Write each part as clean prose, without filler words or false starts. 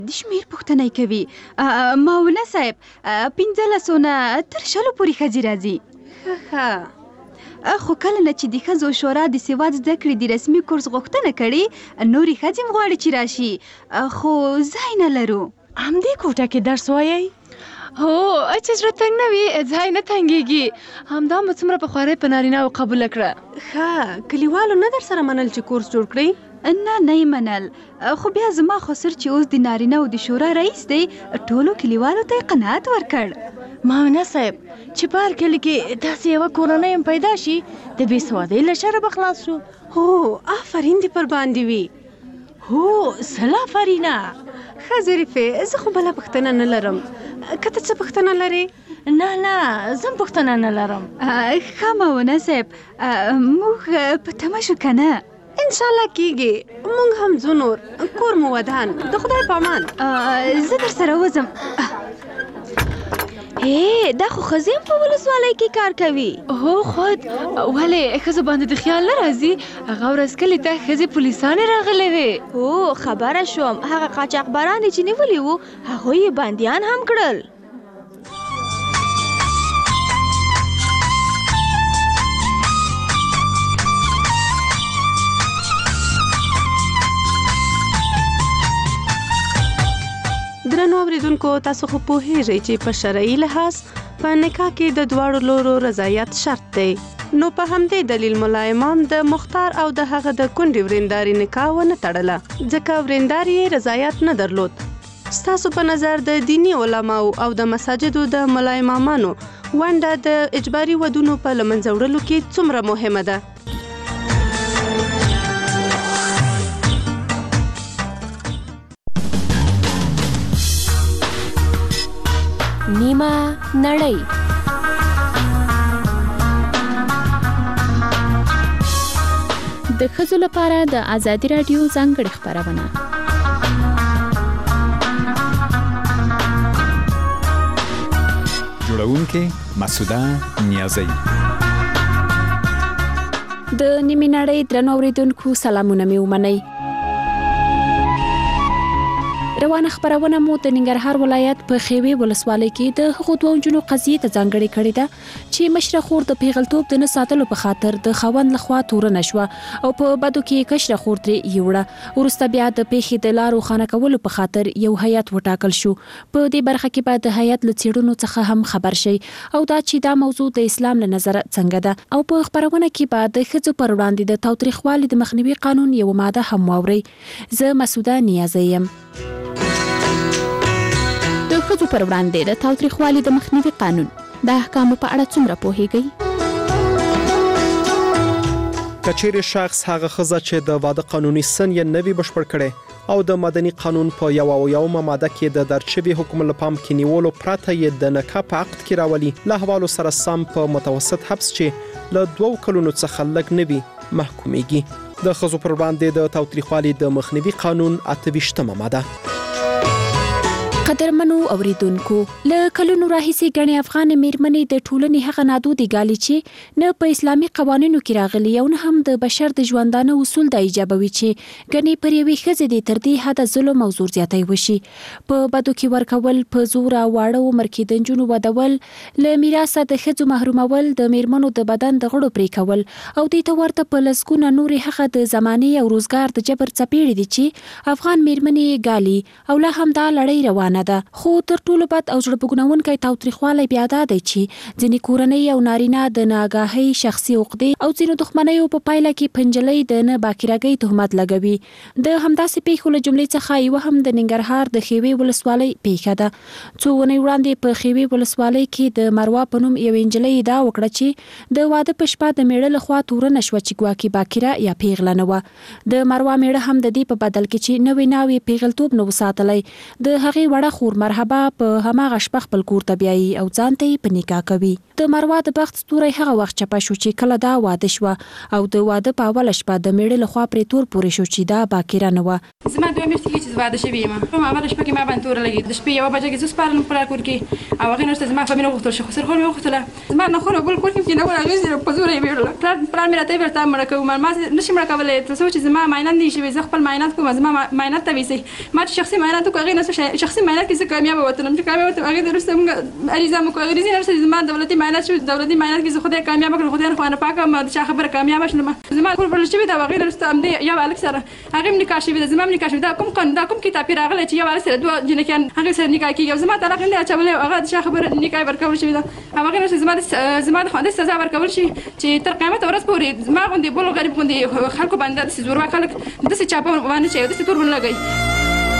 د شمیر پوښتنه کوي. مولا صاحب 1500 نه تر 100 پورې ښځې راځي. خو کله نه چې د ښځو شورا د سواد زده کړې د رسمي کورس غوښتنه کړي، نورې ښځې هم غواړي چې راشي، خو ځای نه لرو. همدې کوټه کې درس وایي؟ هو، چې زړه تنګ نه وي ځای نه تنګېږي. همدا مو څومره پخوارۍ په نارینه‌و قبوله کړه. ښه، کلیوالو نه در سره منل چې کورس جوړ کړئ؟ نه یې منل، خو بیا زما خسر چې اوس د نارینه‌و د شورا رئیس دی، ټولو کلیوالو ته قناعت ورکړ. مامنه صاحب چې په هر کلي کې داسې یوه کورنۍ هم پیدا شي، د بې سوادۍ له شره به خلاص شو. هو، آفرین دې پر باندې وي. هو، سل آفرینه. ښه ظریفې، زه خو بله پوښتنه نه لرم. که ته څه پوښتنه لرې؟ نه زه پوښتنه نه لرم. ښه مولانا صاحب، موږ په تمه شو که نه؟ انشاءالله کېږي. موږ هم ځو نور. کور مو ودان. د خدای په امان. زه در سره وځم. دا خو ښځې هم په ولسوالۍ کې کار کوي. هو خود، ولې ښځو باندې د خیال نه راځي؟ هغه ورځ کلي ته ښځې پولیسانې راغلې وې. هو، خبره شوم. هغه قاچاقبران چې نیولي وو، هغوی یې بندیان هم کړل. درنو اوریدونکو، تاسو خو پوهیږئ چې په شرعي لحاظ په نکاح کې د دواړو لورو رضایت شرط دی. نو په همدې دلیل ملا امام د مختار او د هغه د کونډې ورېندارې نکاح ونه تړله، ځکه ورېندار یې رضایت نه درلود. ستاسو په نظر د دیني علماو او د مساجدو د ملا امامانو ونډه د اجباري ودونو په له منځه وړلو کې څومره مهمه ده؟ نیمه نړۍ. د ښځو لپاره د ازادي راډیو ځانګړې خپرونه. جوړونکې مسعوده نیازی. د نیمه نړۍ درنو اوریدونکو، سلامونه مې ومنئ. روانه خبرونه مو د ننګرهار ولایت په خیوې ولسوالۍ کې د هغو دوه نجونو قضیې ته ځانګړې کړې ده چې مشره خور د پیغلتوب د نه ساتلو په خاطر د خاوند لخوا تورنه شوه او په بدو کې کشره خور ترې یوړه. وروسته بیا د پیښې د لارو خانه کولو په خاطر یو هیات وټاکل شو. په دې برخه کې به د هیات له څېړنو څخه هم خبر شي او دا چې دا موضوع د اسلام له نظره څنګه ده. او په خبرونه کې به د ښځو پر وړاندې د تاوتریخوالي د مخنیوي قانون یو ماده هم واورئ. زه مسعوده نیازی یم. د ښځو پر وړاندې د تاوتریخوالي د مخنیوي قانون د احکامو په اړه څومره پوهیږئ؟ که چیرې شخص هغه ښځه چې د واده قانوني سن یې نه وي بشپړ کړی او د مدني قانون په 1 ماده کې د درج شوي حکم له پام کې نیولو پرته یې د نکاح په عقد کې راولي، له حوالو سره سم په متوسط حبس چې له 2 کلونو څخه لږ نه وي محکومیږي. د ښځو پر وړاندې د تاوتریخوالي د مخنیوي قانون 28مه ماده. قدرمنو اوریدونکو، له کلونو راهیسې ګڼې افغان میرمنې د ټولنې هغه نادودې ګالي چې نه په اسلامي قوانینو کې راغلي او نه هم د بشر د ژوندانه اصول دا ایجابوي چې ګڼې پر یوې ښځې د تر دې حده ظلم او زور زیاتی وشي. په بدو کې ورکول، په زور او واړه عمر کې د نجونو ودول، له میراثه د ښځو محرومول، د میرمنو د بدن د غړو پرې کول او دې ته ورته په لسګونه نورې هغه د زمانې او روزګار د جبر څپېړې دي چې افغان میرمنې ګالي او لا هم دا لړۍ روانه ده. خو تر ټولو بد او زړه بوږنونکی تاوتریخوالی بیا دا دی چې ځینې کورنۍ او نارینه د ناګاهۍ شخصي عقدې او ځینو دښمنیو په پایله کې پنجلۍ د نه باکرهګۍ تهمت لګوي. د همداسې پیښو له جملې څخه یوه هم د ننګرهار د خیوې ولسوالۍ پیښه ده. څو اونۍ وړاندې په خیوې ولسوالۍ کې د مروه په نوم یوې نجلۍ ادعا وکړه چې د واده په شپه د میړه لخوا تورنه شوه چې ګواکې باکره یا پیغله نه وه. د مروه میړه هم د دې په بدل کې چې نوې ناوې پیغلتوب نه و ساتلی، د هغې وړه مړه خور مرحبا په هماغه شپه خپل کور ته بیایي او ځان ته یې په نکاح کوي. د مروه د بخت ستوری هغه وخت چپه شو چې کله دا واده شوه او د واده په اوله شپه د میړه لخوا پرې تور پورې شو چې دا باکره نه وه. زما 2 میاشتې چې واده شوې یم په اوله شپه کې ما باندې تور لګېد. د شپې 1 بجه کې زه سپارلم په کور کې او هغې نه زما فامیل وغوښتل شو خو سرخور مې وغوښتله زما نه خور بل کور کې نه وه هغې په زوره یې ویړله. پلار مې راته ویل تا مړه کوو ما نشي مړه کولی تر څو چې زما معاینات نه وي شوي زه خپل معاینات کوم زما معاینات ته ویسئ. ما چې شخصي معاینات وکړو هغې نه شخصي معاینات کې زه کامیابه وتلم چې کامیابه وتلم هغې وروسته موږ عریضه مو کړو. عریضې نه وروسته زما دولتي معاینات شو دولتي معاینات کې زه خدای کامیابه کړم خدای خو نه پاکه ما د چا خبره کامیابه شوم. زما کور بلل شوي ده او هغې وروسته همدې یو هلک سره هغې هم نکاح شوي ده زما هم نکاح شوي ده. کوم قانون دا کوم کتاب کې راغلی چې یو هلک سره 2 جنکیان هغې سره نکاح کېږي او زما طلاق نه دی اچولی او هغه د چا خبره نکاح ورکول شوي ده او هغې وروسته زما د خاوند سزا ورکول شي چې تر قیامت ورځ پورې زما غوندې بل غریب غوندې خلکو باندې داسې زورواک خلک داسې چاپه ونه چي او داسې تور ونه لګوي.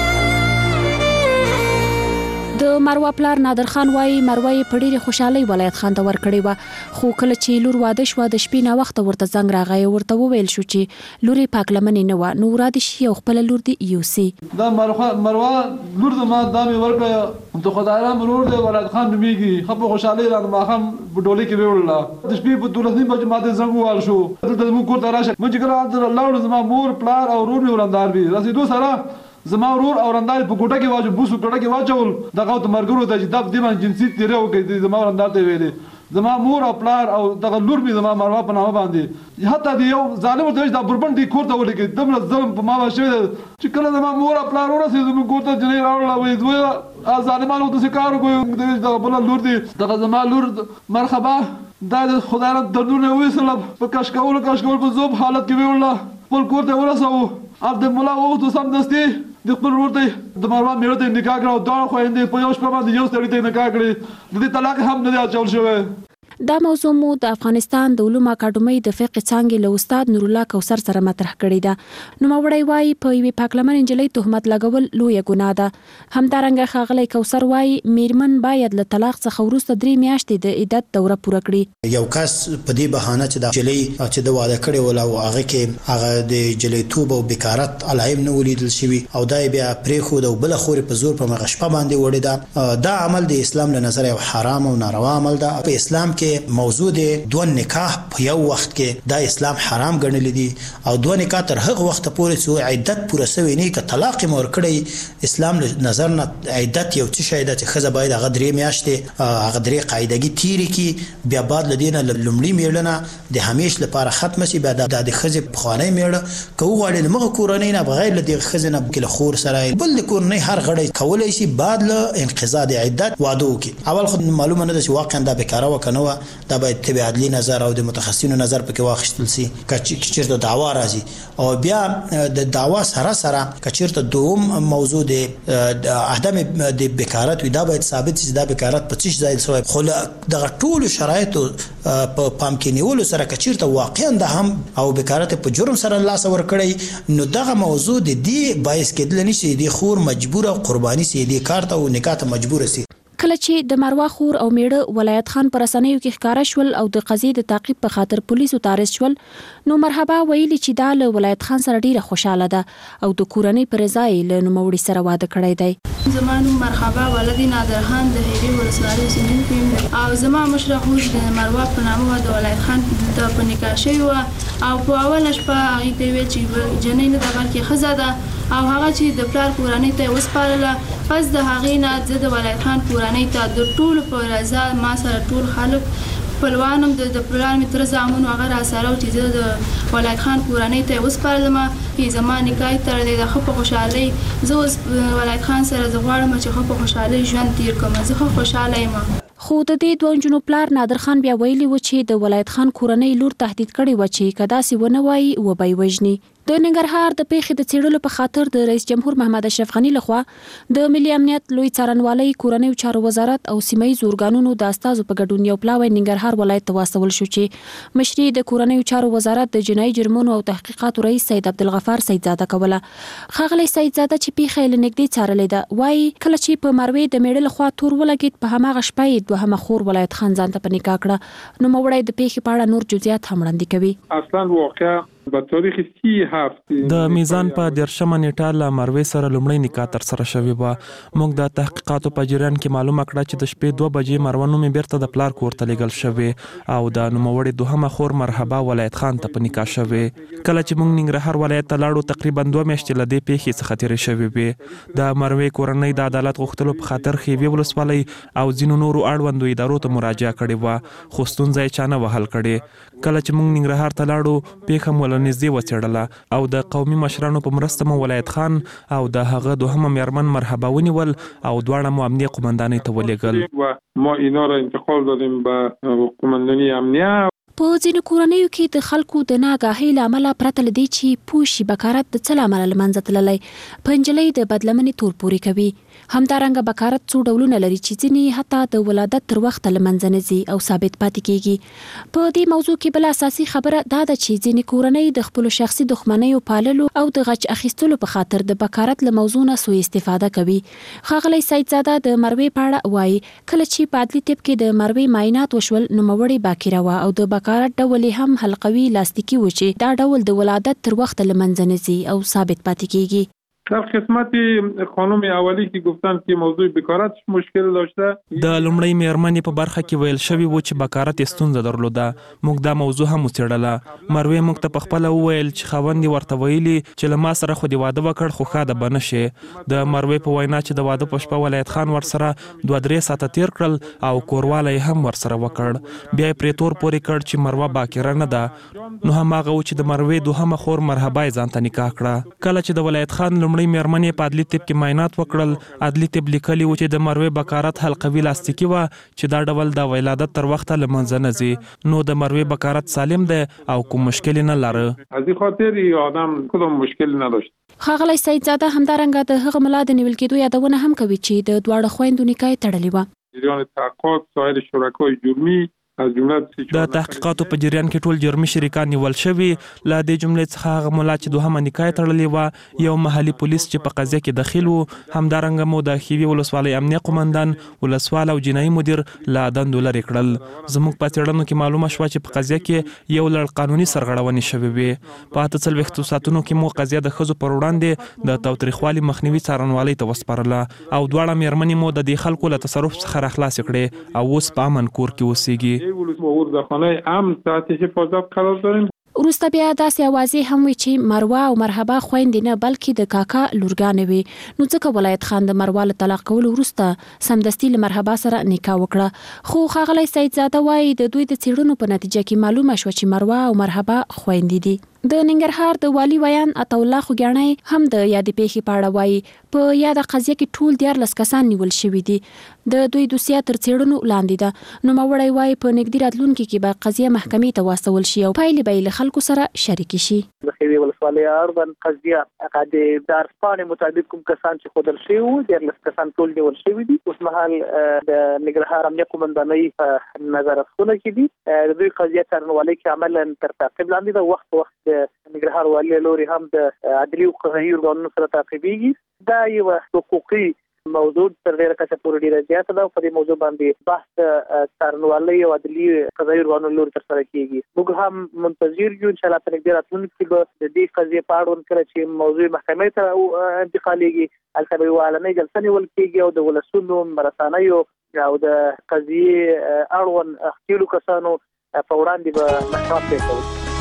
د مروه پلار نادر خان وایي مروه یې په ډېرې خوشحالۍ ولایت خان ته ورکړې وه خو کله چې لور واده شوه د شپې ناوخته ورته زنګ راغی ورته وویل شو چې لور یې پاکلمنې نه وه نو وراده شي او خپله لور دې یوسي. دا مروه لور زما دا مې ورکړه د خدایرام ورور دی ولایت خان نومېږي ښه په خوشحالۍ رانه ماښام په ډولۍ کې ویوړله. د شپې په 12 بجې ما ته زنګ ووهل شو دلته زموږ کور ته راشه. موږ چې کله هلته لاړو زما مور پلار او ورور مې ورندار وي رسېدو سره زما ورور او رندار په کوټه کې واچو بوسو کوټه کې واچول دغه ته مرګرو ته چې دغه باندې جنسي تیرې وکړي زما رندار ته ویلې زما مور او پلار او دغه لور مې زما مروه په نامه باندې حتی د یو ظالم ورته دا بربند دی کور ته ولګېد دومره ظلم په ما باندې شوی چې کله زما مور او پلار ورسېد زموږ کور ته جنۍ راوړله وایي دوی ظالمانو داسې کار وکړو دغه بله لور دی دغه زما لور مرحبا دا د خدای رب دردونه وویستله په کش کولو په ذوب حالت کې ویوړله خپل کور ته ورسوو او د ملا وغوښتو سمدستي د خپل ورور ته د مروه میړه ته نکاح کړه او دواړه خویندې په یو شپه باندې یو سړي ته نکاح کړې د دې طلاق هم نه دی اچول شوی. دا موضوع مو د افغانستان د علومو اکاډمۍ د فقه څانګې له استاد نور الله کوثر سره مطرح کړې ده. نوموړی وایي په یوې پاکلمن نجلۍ تهمت لګول لویه ګناه ده. همدارنګه ښاغلی کوثر وایي میرمن باید له طلاق څخه وروسته 3 میاشتې د عدت دوره پوره کړي. یو کس په دې بهانه چې د نجلۍ چې د واده کړی ول او هغه کې هغه د نجلیتوب او بیکارت علایب نه ولیدل شوي او دا بیا پرېښود او بله خورې په زور په مغه شپه باندې وړې ده. دا عمل د اسلام له نظره یو حرام او ناروا عمل ده. په اسلام کې موضوع دی 2 نکاح په یو وخت کې دا اسلام حرام ګڼلی دي او 2 نکاح تر هغه وخت پورې چې عدت پوره شوی نه که طلاق یې ورکړی اسلام له نظر نه عدت یو څه شی ده چې ښځه باید هغه 3 میاشتې هغه 3 قاعدګي تیرې کړي بیا بعد له دې نه لومړي میړه د همیش لپاره ختمه شي بیا د ښځې پخوانی میړه که وغواړي له مغه کورنۍ نه بغیر له دغه ښځې نه له خور سره بل د کورنۍ هر غړی کولی شي بعد له انقضا د عدت واده وکړي. اول خو معلومه نه ده چې واقعا دا بیکاره وه که نه وه دا باید طب عدلی نظر او د متخصصینو نظر پکې واخیستل شي که چیرته دعوا راځي او بیا د دعوا سره سره که چیرته دوم موضوع د عدم د بیکارت وي دا باید ثابت شي دا بیکارت په څه ځای شوی خو دغه ټولو شرایطو په پام کې نیولو سره که چیرته واقعا د هم او بیکارت په جرم سره لاس ورکړی نو دغه موضوع د دې باعث کېدل نه شي د خور مجبوره قرباني سي د کار ته او نکاح ته مجبور سي. کله چې د مروه خور او میړه ولایت خان پر رسنیو کې ښکاره شول او د قضیې د تعقیب په خاطر پولیسو ته ارست شول نو مرحبا ویلي چې دا له ولایت خان سره ډیره خوشاله ده او د کورنۍ پر ځای له نوموړي سره واده کړی دی. زما نوم مرحبا ولدي نادر خان د هیري ولسوالۍ اوسېدونکی او زما مشره خور د مروه په نامه د ولایت خان د په نکاح شوې وه او په اوله شپه هغې ته ویل چې جنۍ نه ده بلکې ښځه ده او هغه چې د پلار کورنۍ ته یې وسپارله پس د هغې نه زه د ولایت خان کورنۍ ته د ټولو په رضا ما سره ټول خلک خپلوان هم د پلار مې تره زامن هغه راسره و چې زه د ولایت خان کورنۍ ته یې وسپارلم چې زما نکاح یې تړلی ده ښه په خوشحالۍ زه اوس ولایت خان سره زه غواړم چې ښه په خوشحالۍ ژوند تیر کړم زه ښه خوشحاله یم. خو د دې 2 نجونو پلار نادر خان بیا ویلي و چې د ولایت خان کورنۍ لور تهدید کړې وه چې که داسې ونه وایي وبه یې وژني. د ننګرهار د پیښې د څېړلو په خاطر د رئیس جمهور محمد اشرف غني لخوا د ملي امنیت لوی څارنوالۍ کورنیو چارو وزارت او سیمه‌ییزو ارګانونو د استازو په ګډون یو پلاوی ننګرهار ولایت ته واستول شو چې مشري د کورنیو چارو وزارت د جنایي جرمونو او تحقیقاتو رئیس سید عبدالغفار سیدزاده کوله. ښاغلی سیدزاده چې پیښه یې له نږدې څارلې ده وایي کله چې په مروې د میړه لخوا تور ولګېد په هماغه شپه یې دوهمه خور ولایت خان ځان ته په نکاح کړه. نوموړی د پیښې په اړه نور جزئیات هم وړاندې کوي. اصلا واقعا په تاریخ 37 د میزان په 13 نیټه له مروې سره لومړی نکاح تر سره شوی و. موږ د تحقیقاتو په جریان کې معلومه کړه چې د شپې 2 بجې مروه نومې بیرته د پلار کور ته لیږل شوی او د نوموړي دوهمه خور مرحبا ولایت خان ته په نکاح شوی. کله چې موږ ننګرهار ولایت ته لاړو تقریبا 2 میاشتې له دې پیښې څخه تیرې شوې وې. د مروې کورنۍ د عدالت غوښتلو په خاطر خیوي ولسوالۍ او ځینو نورو اړوندو ادارو ته مراجعه کړې وه خو ستونزه یې چا نه وهل کړې. کله چې موږ ننګرهار ته لاړو پیښه مو له نږدې وڅېړله او د قومي مشرانو په مرسته مو ولایت خان او د هغه دوهمه میرمن مرحبا ونیول او دواړه مو امنیه قومندانۍ ته ولېږل. ما اینا را انتقال دادیم به قومندانۍ امنیه. په ځینو کورنیو کې د خلکو د ناګاهۍ له امله پرته له دې چې پوه شي بکارت د څه له امله له منځه تللی په نجلۍ د بدلمنې تور پورې کوي. همدارنګه بکارت څو ډولونه لري چې ځینې حتی د ولادت تر وخته له منځه نه ځي او ثابت پاتې کیږي. په دې موضوع کې بل اساسي خبره دا ده چې ځینې کورنۍ د خپلو شخصي دښمنیو پاللو او د غچ اخیستلو په خاطر د بکارت له موضوع نه سوء استفاده کوي. ښاغلی سیدزاده د مروې په اړه وایي کله چې په عدلي طب کې د مروې معاینات وشول نوموړې باکره وه او د بکارت ډول هم حلقوي لاستیکي و چې دا ډول د ولادت تر وخت له منځه نه ځي او ثابت پاتې کیږي. در قسمت خانم اولی که گفتن که موضوع بکارت مشکل داشته د لومړی میرمنې په برخه کې ویل شوی و چې بکارت ستونزه درلوده. موږ دا موضوع هم وڅېړله. مروې موږ ته په خپله وویل چې خاوند یې ورته ویلي چې له ما سره خو دې واده وکړ خو ښه ده به نه شې. د مروې په وینا چې د واده په شپه ولایت خان ورسره 2-3 ساعته تیر کړل او کورواله یې هم ورسره وکړ. بیا یې پرې تور پورې کړ چې مروه باکره نه ده. نو هماغه و چې د مروې دوهمه خور مرحبا یې ځان ته نکاح کړه. کله چې د ولایت خان لومړی میرمنې په عدلي طب کې معاینات وکړل عدلي طب لیکلي و چې د مروې بکارت حلقوي لاستیکي وه چې دا ډول د ولادت تر وخته له منځه نه ځي. نو د مروې بکارت سالم دی او کوم مشکل نه لره. از این خاطر آدم کدام مشکل نداشت. ښاغلی سیدزاده همدارنګه د هغه ملا د نیول کېدو یادونه هم کوي چې د دواړو خویندو نکاح یې تړلې وه. جریان تحقیقات سایر شرکای جرمی د تحقیقاتو په جریان کې ټول جرمي شریکان نیول شوي. له دې جملې څخه هغه ملا چې دوهمه نکاح تړلې وه یو محلي پولیس چې په قضیه کې دخیل و. همدارنګه مو د خیوي ولسوالۍ امنیه قومندان ولسوال او جنایي مدیر له دندو لرې کړل. زموږ په څېړنو کې معلومه شوه چې په قضیه کې یو لړ قانوني سرغړونې شوې وې. په 48 ساعتونو کې مو قضیه د ښځو پر وړاندې د تاوتریخوالي مخنیوي څارنوالۍ ته وسپارله او دواړه میرمنې مو د دې خلکو له تصرف څخه راخلاصې کړې او اوس په امن کور کې اوسېږي. در خانه امن تحت حفاظت قرار داریم. وروسته بیا داسې اوازې هم وي چې مروه او مرحبا خویندې نه بلکې د کاکا لورګانې وي. نو ځکه ولایت خان د مروه له طلاق کولو وروسته سمدستي له مرحبا سره نکاح وکړه. خو ښاغلی سیدزاده وایي د دوی د څېړنو په نتیجه کې معلومه شوه چې مروه او مرحبا خویندې دي. د ننګرهار د والي ویان عطاالله خوګیاڼی هم د یادې پیښې په اړه وایي په یاده قضیه کې ټول 14 کسان نیول شوي دي. د دوی دوسیه تر څېړنو لاندې ده. نوموړی وایي په نږدې راتلونکي کې به قضیه محکمې ته واستول شي او پایلې به یې له خلکو سره شریکې شي. د خیوي ولسوالۍ اړوند قضیه هغه د دارسپانې مطابق کوم کسان چې ښودل شوي وو 14 کسان ټول نیول شوي دي. اوس مهال د ننګرهار امنیه قومندانۍ په نظارتخونه کې دي. د دوی قضیه څارنوالۍ کې عملا تر تعقیب لاندې ده. وخت په وخت د ننګرهار والي لوري هم د عدلي او قضایي ارګانونو سره تعقیبېږي. دا یو حقوقي موضوع تر ډیره کچه پورې ډیره زیاته ده او په دې موضوع باندې بحث څارنوالۍ او عدلي قضایي ارګانونو لوري ترسره کیږي. موږ هم منتظر یو انشاءالله په نږدې راتلونکي کې به د دې قضیې په اړوند کله چې موضوع محکمې ته انتقالېږي هلته به یوه اعلانۍ جلسه نیول کیږي او د ولسونو مرسانیو او د قضیې اړوند ښکېلو کسانو په وړاندې به محکمه پرېکړه وشي.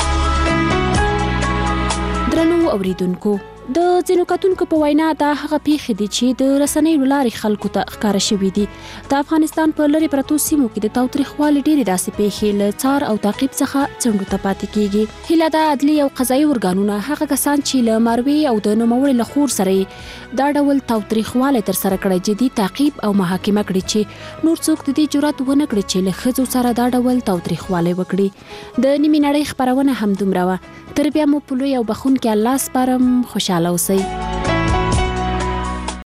درنو اوریدونکو د ځینو کتونکو په وینا دا هغه پیښې دي چې د رسنیو لارې خلکو ته ښکاره شوي دي. د افغانستان په لرې پرتو سیمو کې د تاوتریخوالي ډېرې داسې پیښې له څار او تعقیب څخه څنډو ته پاتې کیږي. هیله ده عدلي او قضایي ارګانونه هغه کسان چې له مروې او د نوموړي له خور سره دا ډول تاوتریخوالی ترسره کړی جدي تعقیب او محاکمه کړي چې نور څوک د دې جرأت ونه کړي چې له ښځو سره دا ډول تاوتریخوالی وکړي. د نیمې نړۍ خپرونه همدومره وه. تر بیا مو په لوی او بخښونکي الله سپارم. خوشحاله اوسئ.